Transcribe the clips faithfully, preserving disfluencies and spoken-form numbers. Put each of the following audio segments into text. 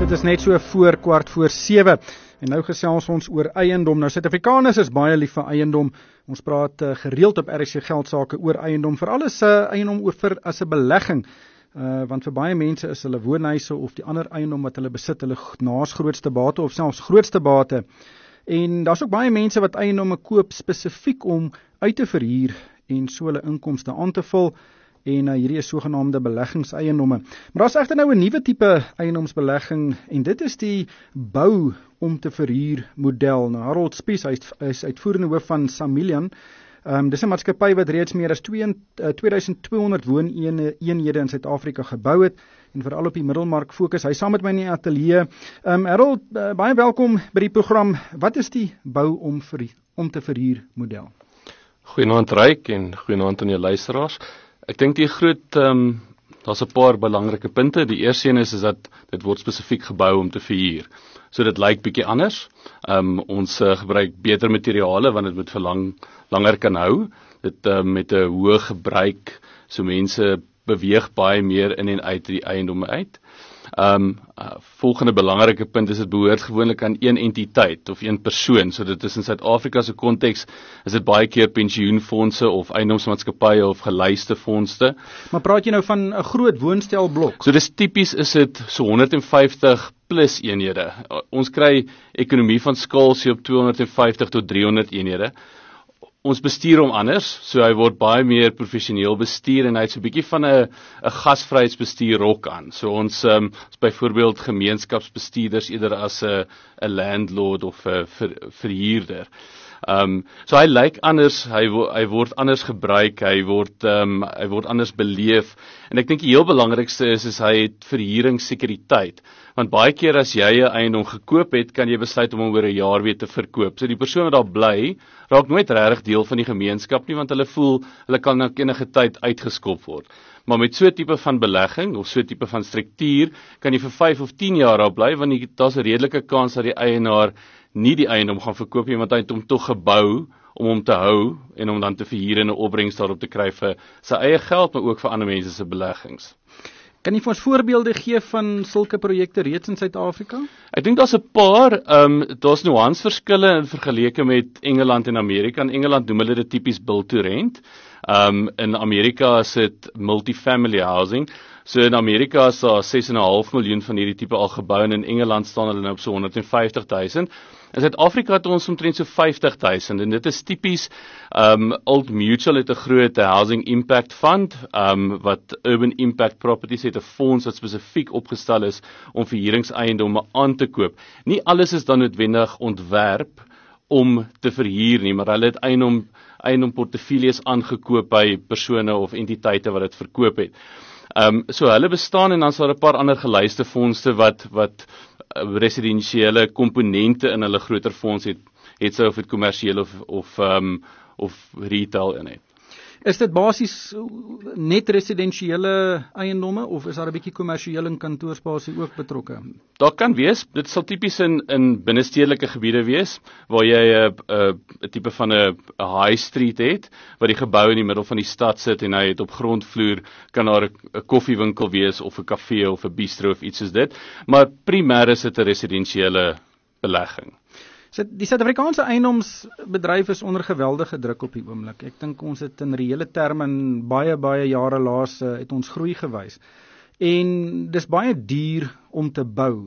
Dit is net so voor kwart voor sewe. En nou gesels ons oor eiendom. Nou Suid-Afrikaners is baie lief vir eiendom. Ons praat uh, gereeld op R S C Geldsaake oor eiendom, veral as uh, eiendom oor vir as 'n belegging. Uh, want vir baie mense is hulle woonhuise of die ander eiendom wat hulle besit, hulle naas grootste bate of selfs grootste bate. En daar's ook baie mense wat eiendomme koop spesifiek om uit te verhuur en so hulle inkomste aan te vul. En uh, hierdie is sogenaamde beleggingseiendomme. Maar daar's egter nou 'n nuwe tipe eiendomsbelegging en dit is die bou om te verhuur model. Nou Harold Spies, hy is uitvoerende hoof van Samilian. Um, dis 'n maatskappy wat reeds meer as twee duisend twee honderd wooneenhede in Suid-Afrika gebou het en veral op die middelmark fokus. Hy saam met my in die ateljee. Um, Harold, uh, baie welkom by die program. Wat is die bou om, vir, om te verhuur model? Goeienaand Ryk en goeienaand aan jou luisteraars. Ek dink die groot, um, daar's 'n paar belangrike punte. Die eerste een is, is dat dit word spesifiek gebou om te verhuur. So dit lyk bietjie anders. Um, ons uh, gebruik beter materiale want dit moet vir lang, langer kan hou. Dit uh, met 'n hoë gebruik, so mense beweeg baie meer in en uit die eiendomme uit. Um, uh, volgende belangrike punt is dit behoort gewoonlik aan een entiteit of een persoon. So dit is in Suid-Afrika se konteks is dit baie keer pensioenfondse of eiendomsmaatskappye of gelyste fondse. Maar praat jy nou van 'n groot woonstelblok? So dis tipies is dit so honderd en vyftig plus eenhede. Ons kry ekonomie van skaal so op tweehonderd en vyftig tot driehonderd eenhede. Ons bestuur hom anders, so hy word baie meer professioneel bestuur en hy het so 'n bietjie van 'n 'n gasvryheidsbestuur rok aan. So ons um, is byvoorbeeld gemeenskapsbestuurders eerder as 'n 'n landlord of 'n ver, verhuurder. Um, so hy lyk anders, hy, hy word anders gebruik, hy word um, hy word anders beleef. En ek dink die heel belangrikste is is hy het verhuuringssekuriteit. Want baie keer as jy 'n eiendom gekoop het, kan jy besluit om hom oor 'n jaar weer te verkoop. So die persoon wat daar bly, raak nooit regtig deel van die gemeenskap nie, want hulle voel hulle kan na enige tyd uitgeskop word. Maar met so 'n tipe van belegging of so 'n tipe van struktuur kan jy vir vyf of tien jaar daar bly, want daar's 'n redelike kans dat die eienaar nie die eiendom gaan verkoop nie, want hy het hom tog gebou om hom te hou en om dan te verhuur en 'n opbrengs daarop te kry vir sy eie geld, maar ook vir ander mense se beleggings. Kan jy vir ons voorbeelde gee van sulke projekte reeds in Suid-Afrika? Ek dink daar's 'n paar, um, daar's nuansverskille in vergeleke met Engeland en Amerika. In Engeland noem hulle dit tipies build to rent. Um, in Amerika is dit multifamily housing. So in Amerika is daar ses en 'n half miljoen van hierdie tipe al gebou en in Engeland staan hulle nou op so honderd en vyftig duisend. In Suid-Afrika het ons omtrent so vyftig duisend en dit is tipies, um, Old Mutual het 'n groot Housing Impact Fund, um, wat Urban Impact Properties het 'n fonds wat spesifiek opgestel is om verhuuringseiendomme aan te koop. Nie alles is dan noodwendig ontwerp om te verhuur nie, maar hulle het eiendom, eiendom portefeuilles aangekoop by persone of entiteite wat dit verkoop het. Um, so hulle bestaan en dan is daar 'n paar ander gelyste fondse wat wat residensiële komponente in hulle groter fonds het, het sy of dit kommersieel of of um, of retail in het. Is dit basies net residensiële eiendomme of is daar 'n bietjie kommersiële en kantoorspasie ook betrokke? Daar kan wees, dit sal tipies in in binnestedelike gebiede wees waar jy 'n 'n tipe van 'n high street het waar die gebou in die middel van die stad sit en hy het op grondvloer kan daar 'n koffiewinkel wees of 'n kafee of 'n bistro of iets soos dit, maar primêr is dit 'n residensiële belegging. Die Suid-Afrikaanse eiendomsbedryf is onder geweldige druk op die oomblik. Ek dink ons het in reële terme in baie baie jare laas uh, het ons groei gewys. En dis baie duur om te bou.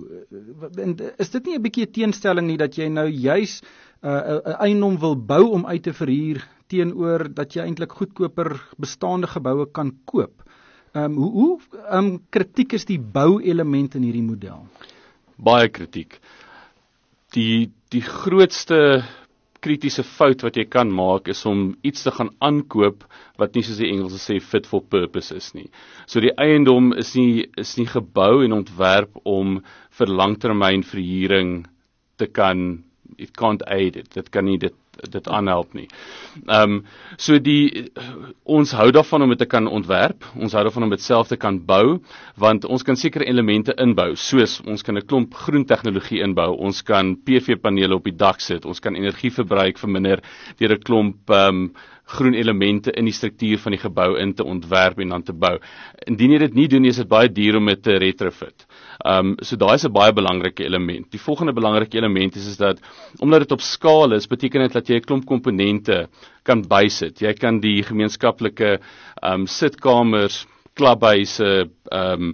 Is dit nie 'n bietjie 'n teenstelling nie dat jy nou juis 'n uh, eiendom wil bou om uit te verhuur teenoor dat jy eintlik goedkoper bestaande geboue kan koop? Um, hoe hoe um, kritiek is die bouelement in hierdie model? Baie kritiek. Die die grootste kritiese fout wat jy kan maak is om iets te gaan aankoop wat nie soos die Engelse sê fit for purpose is nie. So die eiendom is nie is nie gebou en ontwerp om vir langtermyn verhuuring te kan, it can't aid it, dit kan nie dit dit aanhelp nie. Ehm um, so die ons hou daarvan om dit te kan ontwerp, ons hou daarvan om dit self te kan bou, want ons kan sekere elemente inbou, soos ons kan 'n klomp groen tegnologie inbou, ons kan P V-panele op die dak sit, ons kan energieverbruik verminder deur 'n klomp ehm um, groen elemente in die struktuur van die gebou in te ontwerp en dan te bou. Indien jy dit nie doen, is dit baie duur om dit te retrofit. Um, so daai is 'n baie belangrike element. Die volgende belangrike element is, is dat, omdat dit op skaal is, beteken dit dat jy 'n klomp komponente kan bysit. Jy kan die gemeenskaplike um, sitkamers, klubhuise, um,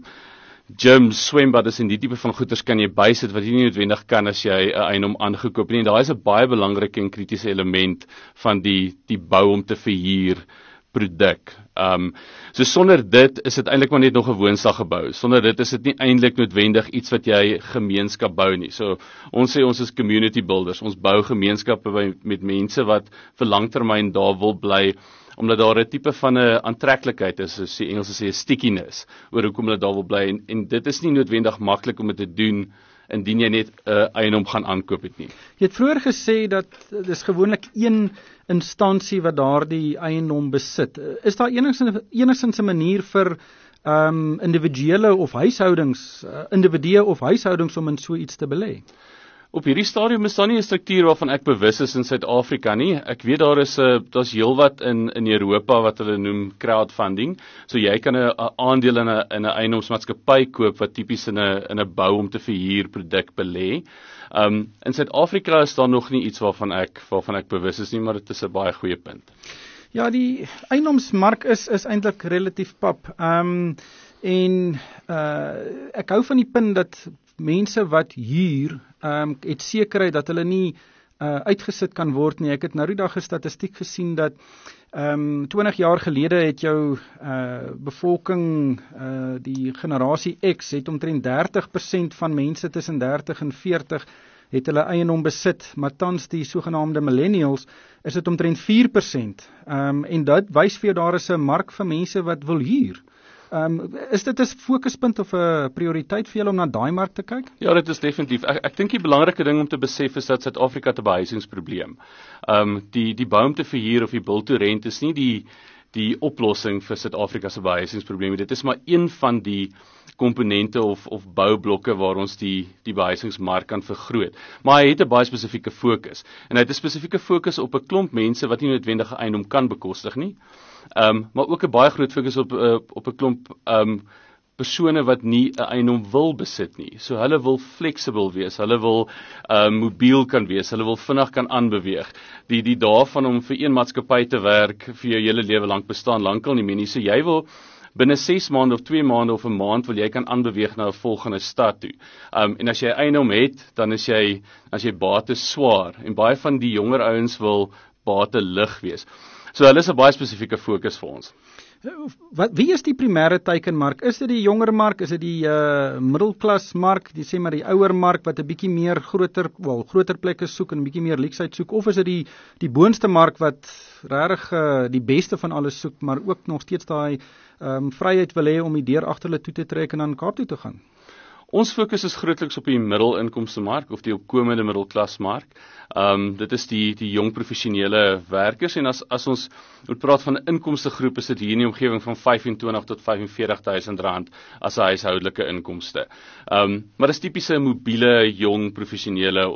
gyms, swembaddes en die tipe van goeders kan jy bysit wat jy nie noodwendig kan as jy 'n eiendom aangekoop het nie. Daai is 'n baie belangrike en kritiese element van die die bou om te verhuur produk. Um, so sonder dit is dit eintlik maar net nog 'n woonstelgebou. Sonder dit is dit nie eintlik noodwendig iets wat jy gemeenskap bou nie. So ons sê ons is community builders. Ons bou gemeenskappe by, met mense wat vir langtermyn daar wil bly, omdat daar 'n tipe van 'n aantreklikheid is, soos die Engelse sê, 'n stickiness, oor hoekom hulle daar wil bly, en, en dit is nie noodwendig maklik om dit te doen indien jy net 'n uh, eiendom gaan aankoop het nie. Jy het vroeër gesê dat dis gewoonlik een instansie wat daardie eiendom besit. Is daar enigstens enigstens 'n manier vir um, individuele of huishoudings, uh, individue of huishoudings om in so iets te belê? Op hierdie stadium is daar nie 'n struktuur waarvan ek bewus is in Suid-Afrika nie. Ek weet daar is 'n daar's heelwat in in Europa wat hulle noem crowdfunding. So jy kan 'n aandeel in 'n in 'n eiendomsmaatskappy koop wat tipies in 'n in 'n bou om te verhuur produk belê. Um in Suid-Afrika is daar nog nie iets waarvan ek waarvan ek bewus is nie, maar dit is 'n baie goeie punt. Ja, die eiendomsmark is is eintlik relatief pap. Um en uh ek hou van die punt dat mense wat huur, um, het sekerheid dat hulle nie uh, uitgesit kan word nie. Ek het nou die dag 'n statistiek gesien dat um, twintig jaar gelede het jou uh, bevolking, uh, die generasie X, het omtrent dertig persent van mense tussen dertig en veertig het hulle eiendom besit, maar tans die sogenaamde millennials is dit omtrent vier persent. Um, en dit wys vir jou daar is 'n mark vir mense wat wil huur. Um, is dit 'n fokuspunt of 'n prioriteit vir julle om na daai mark te kyk? Ja, dit is definitief. Ek, ek dink die belangrike ding om te besef is dat Suid-Afrika 'n behuisingsprobleem. Um, die die bou om te verhuur of die build to rent is nie die die oplossing vir Suid-Afrika se behuisingsprobleme. Dit is maar een van die komponente of of boublokke waar ons die die behuisingsmark kan vergroot. Maar hy het 'n baie spesifieke fokus. En hy het 'n spesifieke fokus op 'n klomp mense wat nie noodwendig 'n eiendom kan bekostig nie. Um, maar ook 'n baie groot fokus op uh, op 'n klomp um, persone wat nie 'n eiendom wil besit nie. So hulle wil flexible wees, hulle wil um, mobiel kan wees, hulle wil vinnig kan aanbeweeg. Die die dae van om vir een maatskappy te werk vir jou hele lewe lank bestaan lankal nie meer nie. So jy wil binne ses maande of twee maande of 'n maand wil jy kan aanbeweeg na 'n volgende stad toe. Um, en as jy eiendom het, dan is jy as jy bate swaar en baie van die jonger ouens wil bate lig wees. So hulle is 'n baie spesifieke fokus vir ons. Wat, wie is die primêre teikenmark? Is dit die jonger mark? Is dit die uh, middelklas mark? Die sê maar die ouer mark wat 'n bietjie meer groter, wel groter plekke soek en 'n bietjie meer luksheid soek, of is dit die die boonste mark wat regtig uh, die beste van alles soek, maar ook nog steeds daai um, vryheid wil hê om die deur agter hulle toe te trek en aan Kaap toe te gaan? Ons fokus is grootliks op die middelinkomste mark of die opkomende middelklasmark. Um, dit is die die jong professionele werkers, en as as ons moet praat van 'n inkomstegroep, is dit hier in die omgewing van vyf-en-twintig tot vyf en veertig duisend rand as 'n huishoudelike inkomste. Um, maar dis tipiese mobiele jong professionele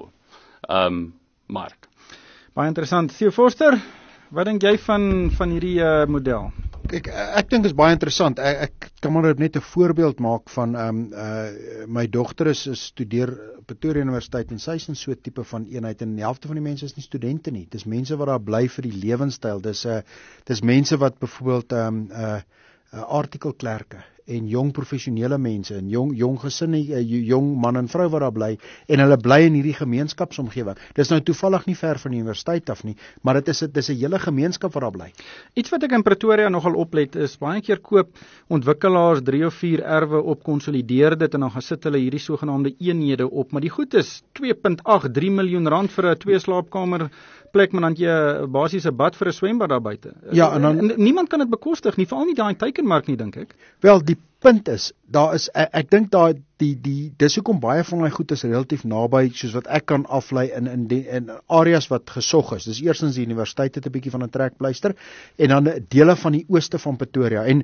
um, mark. Baie interessant. Theo Forster, wat dink jy van van hierdie uh, model? Ek ek dink dit is baie interessant. Ek, ek kan maar net 'n voorbeeld maak van um uh my dogter is, is studeer Pretoria Universiteit en sy is in so 'n tipe van eenheid, en die helfte van die mense is nie studente nie. Dis mense wat daar bly vir die lewenstyl. Dis 'n uh, dis mense wat byvoorbeeld um uh, uh artikelklerke en jong professionele mense en jong jong gesinne, jong man en vrou wat daar bly, en hulle bly in hierdie gemeenskapsomgewing. Dis nou toevallig nie ver van die universiteit af nie, maar dit is dit is 'n hele gemeenskap wat daar bly. Iets wat ek in Pretoria nogal oplet is, baie keer koop ontwikkelaars drie of vier erwe op, konsolideer dit en dan gaan sit hulle hierdie sogenaamde eenhede op, maar die goed is twee komma agt, drie miljoen rand vir 'n twee slaapkamer plek, maar dan jy basies 'n bad vir 'n swembad daar buite. Ja, en dan en niemand kan dit bekostig nie, veral nie daai teikenmark nie, dink ek. Wel, die punt is, daar is ek, ek dink daar die die dis hoekom baie van my goed is relatief naby, soos wat ek kan aflei in in die in areas wat gesog is. Dis eerstens die universiteit het 'n bietjie van 'n trekpleister, en dan dele van die ooste van Pretoria. En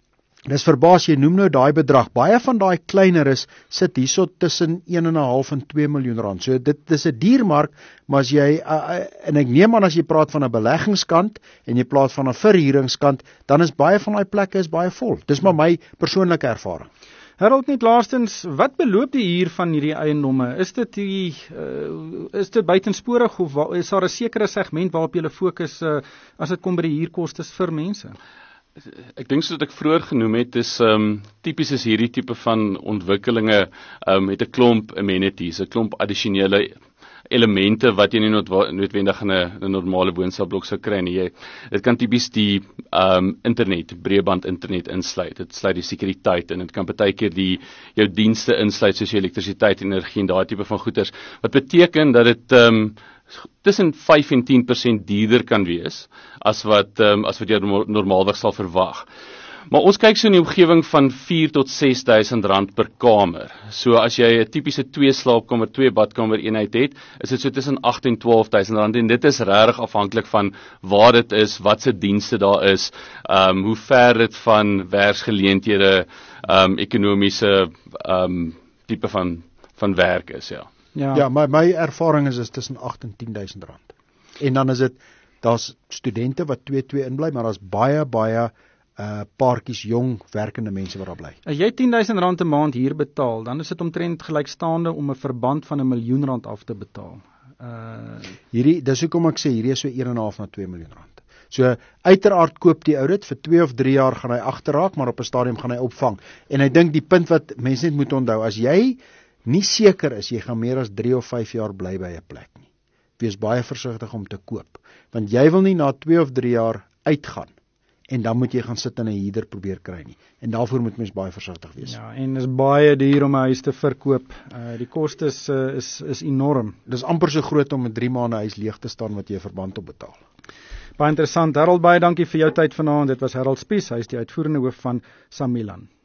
dis verbaas, jy noem nou daai bedrag. Baie van daai kleiner is sit hierso tussen een en 'n half en twee miljoen rand. So dit dis 'n duur mark, maar as jy uh, en ek neem aan as jy praat van 'n beleggingskant en jy praat van 'n verhuuringskant, dan is baie van daai plekke is baie vol. Dis maar my persoonlike ervaring. Harold, net laastens, wat beloop die huur van hierdie eiendomme? Is dit die uh, is dit buitensporig of wa, is daar 'n sekere segment waarop jy fokus uh, as dit kom by die huurkostes vir mense? Ek dink soos ek vroeër genoem het, is um, tipies is hierdie tipe van ontwikkelinge um, met 'n klomp amenities, 'n klomp addisionele elemente wat jy nie noodwendig in 'n 'n normale woonstelblok sou kry nie. Dit kan tipies die um, internet, breëband internet insluit. Dit sluit die sekuriteit in. Dit kan baie keer die jou dienste insluit soos elektrisiteit, energie en daai tipe van goederes. Wat beteken dat dit um, tussen vyf en tien persent duurder kan wees as wat um, as wat jy normaalweg sal verwag. Maar ons kyk so in die omgewing van vier tot ses duisend rand per kamer. So as jy 'n tipiese twee slaapkamer, twee badkamer eenheid het, is dit so tussen agt en twaalf duisend rand en dit is regtig afhanklik van waar dit is, wat se dienste daar is, um, hoe ver dit van werksgeleenthede, um, ekonomiese um, tipe van van werk is, ja. Ja, ja my my ervaring is is tussen agt en tien duisend rand. En dan is dit daar's studente wat twee twee inbly, maar daar's baie baie uh paartjies jong werkende mense wat daar bly. As jy tien duisend rand 'n maand hier betaal, dan is dit omtrent gelykstaande om 'n verband van 'n miljoen rand af te betaal. Uh hierdie dis hoekom ek sê hierdie is so een en 'n half na twee miljoen rand. So uiteraard koop die ou dit vir twee of drie jaar gaan hy agterraak, maar op 'n stadium gaan hy opvang. En ek dink die punt wat mense net moet onthou, as jy nie seker is jy gaan meer as drie of vyf jaar bly by 'n plek nie, wees baie versigtig om te koop, want jy wil nie na twee of drie jaar uitgaan en dan moet jy gaan sit en 'n huurder probeer kry nie. En daarvoor moet mens baie versigtig wees. Ja, en is baie duur om 'n huis te verkoop. Uh, die kostes uh, is is enorm. Dis amper so groot om 'n drie maande huis leeg te staan wat jy 'n verband op betaal. Baie interessant. Harold, baie dankie vir jou tyd vanaand. Dit was Harold Spies, hy is die uitvoerende hoof van Samilan.